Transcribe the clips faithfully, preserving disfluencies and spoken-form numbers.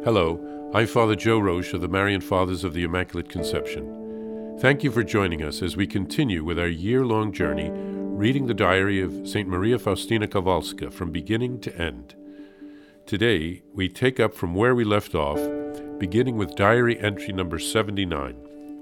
Hello, I'm Father Joe Roche of the Marian Fathers of the Immaculate Conception. Thank you for joining us as we continue with our year-long journey reading the diary of Saint Maria Faustina Kowalska from beginning to end. Today, we take up from where we left off, beginning with diary entry number seventy-nine.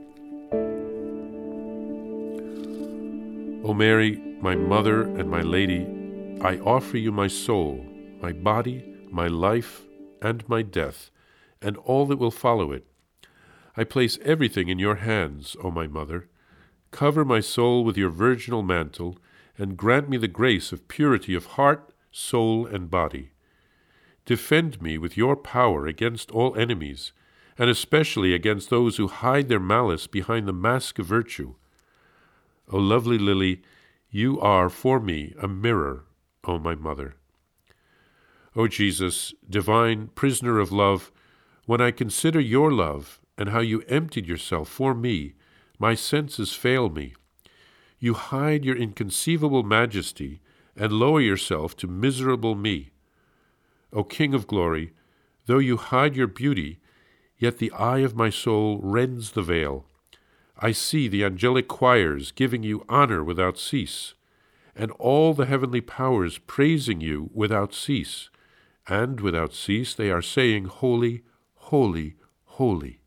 O Mary, my mother and my lady, I offer you my soul, my body, my life, and my death, and all that will follow it. I place everything in your hands, O my mother. Cover my soul with your virginal mantle, and grant me the grace of purity of heart, soul, and body. Defend me with your power against all enemies, and especially against those who hide their malice behind the mask of virtue. O lovely lily, you are for me a mirror, O my mother. O Jesus, divine prisoner of love, when I consider your love and how you emptied yourself for me, my senses fail me. You hide your inconceivable majesty and lower yourself to miserable me. O King of glory, though you hide your beauty, yet the eye of my soul rends the veil. I see the angelic choirs giving you honor without cease, and all the heavenly powers praising you without cease. And without cease they are saying, Holy, holy, holy.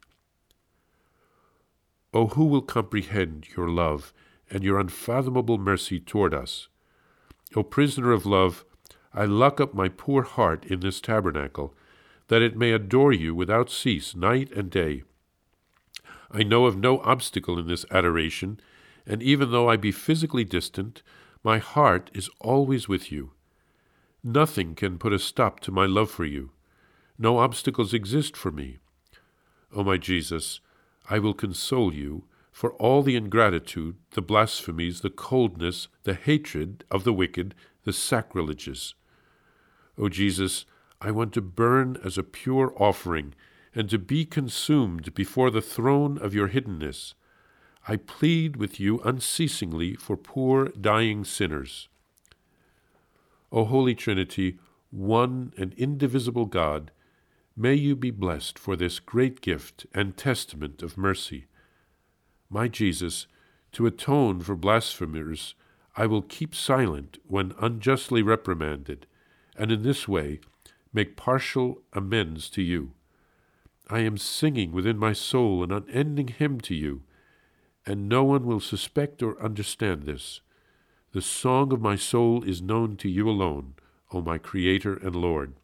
O who will comprehend your love and your unfathomable mercy toward us? O prisoner of love, I lock up my poor heart in this tabernacle, that it may adore you without cease night and day. I know of no obstacle in this adoration, and even though I be physically distant, my heart is always with you. Nothing can put a stop to my love for you. No obstacles exist for me. O my Jesus, I will console you for all the ingratitude, the blasphemies, the coldness, the hatred of the wicked, the sacrileges. O Jesus, I want to burn as a pure offering and to be consumed before the throne of your hiddenness. I plead with you unceasingly for poor dying sinners. O Holy Trinity, one and indivisible God, may you be blessed for this great gift and testament of mercy. My Jesus, to atone for blasphemers, I will keep silent when unjustly reprimanded, and in this way make partial amends to you. I am singing within my soul an unending hymn to you, and no one will suspect or understand this. The song of my soul is known to you alone, O my Creator and Lord.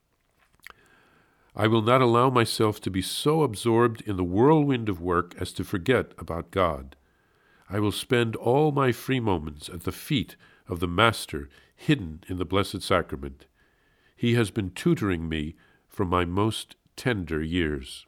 I will not allow myself to be so absorbed in the whirlwind of work as to forget about God. I will spend all my free moments at the feet of the Master, hidden in the Blessed Sacrament. He has been tutoring me from my most tender years.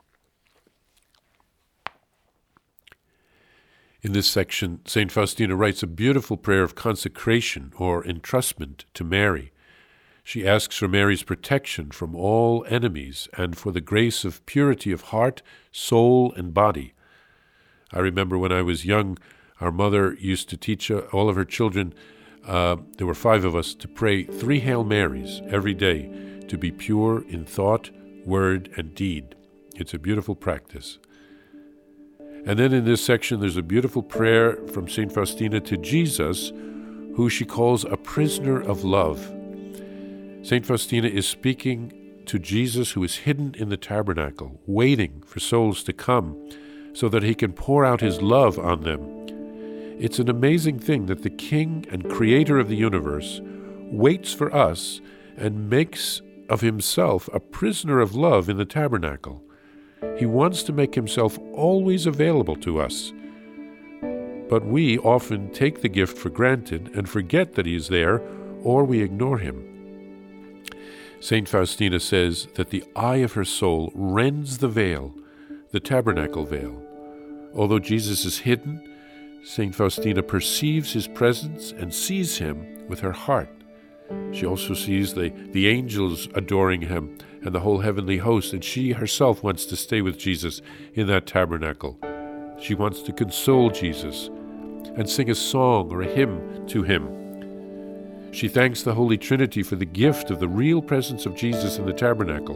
In this section, Saint Faustina writes a beautiful prayer of consecration or entrustment to Mary. She asks for Mary's protection from all enemies and for the grace of purity of heart, soul, and body. I remember when I was young, our mother used to teach all of her children, uh, there were five of us, to pray three Hail Marys every day to be pure in thought, word, and deed. It's a beautiful practice. And then in this section, there's a beautiful prayer from Saint Faustina to Jesus, who she calls a prisoner of love. Saint Faustina is speaking to Jesus, who is hidden in the tabernacle, waiting for souls to come so that he can pour out his love on them. It's an amazing thing that the King and Creator of the universe waits for us and makes of himself a prisoner of love in the tabernacle. He wants to make himself always available to us. But we often take the gift for granted and forget that he is there, or we ignore him. Saint Faustina says that the eye of her soul rends the veil, the tabernacle veil. Although Jesus is hidden, Saint Faustina perceives his presence and sees him with her heart. She also sees the, the angels adoring him and the whole heavenly host, and she herself wants to stay with Jesus in that tabernacle. She wants to console Jesus and sing a song or a hymn to him. She thanks the Holy Trinity for the gift of the real presence of Jesus in the tabernacle.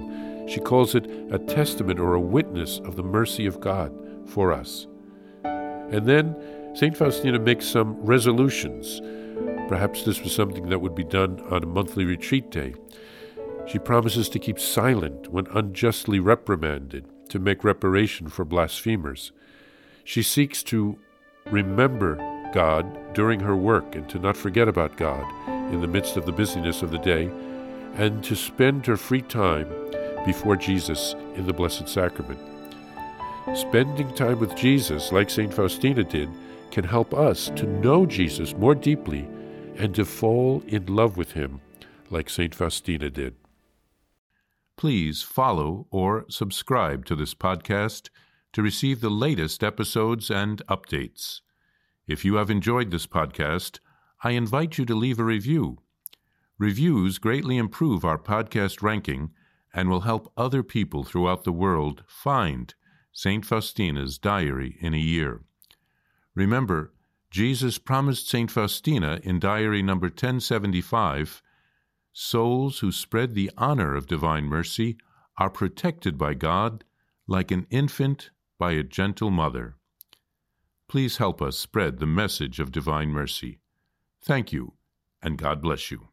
She calls it a testament or a witness of the mercy of God for us. And then Saint Faustina makes some resolutions. Perhaps this was something that would be done on a monthly retreat day. She promises to keep silent when unjustly reprimanded, to make reparation for blasphemers. She seeks to remember God during her work and to not forget about God in the midst of the busyness of the day, and to spend her free time before Jesus in the Blessed Sacrament. Spending time with Jesus, like Saint Faustina did, can help us to know Jesus more deeply and to fall in love with him, like Saint Faustina did. Please follow or subscribe to this podcast to receive the latest episodes and updates. If you have enjoyed this podcast, I invite you to leave a review. Reviews greatly improve our podcast ranking and will help other people throughout the world find Saint Faustina's Diary in a Year. Remember, Jesus promised Saint Faustina in Diary number ten seventy-five, souls who spread the honor of divine mercy are protected by God like an infant by a gentle mother. Please help us spread the message of divine mercy. Thank you, and God bless you.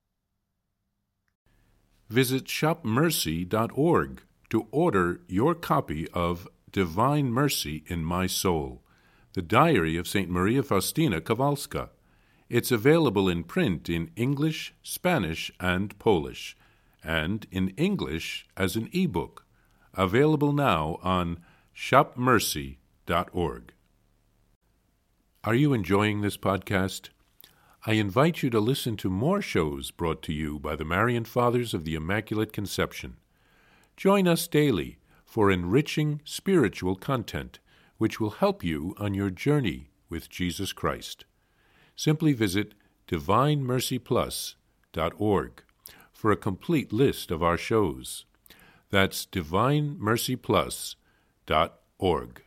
Visit shop mercy dot org to order your copy of Divine Mercy in My Soul, the diary of Saint Maria Faustina Kowalska. It's available in print in English, Spanish, and Polish, and in English as an e-book, available now on shop mercy dot org. Are you enjoying this podcast? I invite you to listen to more shows brought to you by the Marian Fathers of the Immaculate Conception. Join us daily for enriching spiritual content, which will help you on your journey with Jesus Christ. Simply visit divine mercy plus dot org for a complete list of our shows. That's divine mercy plus dot org.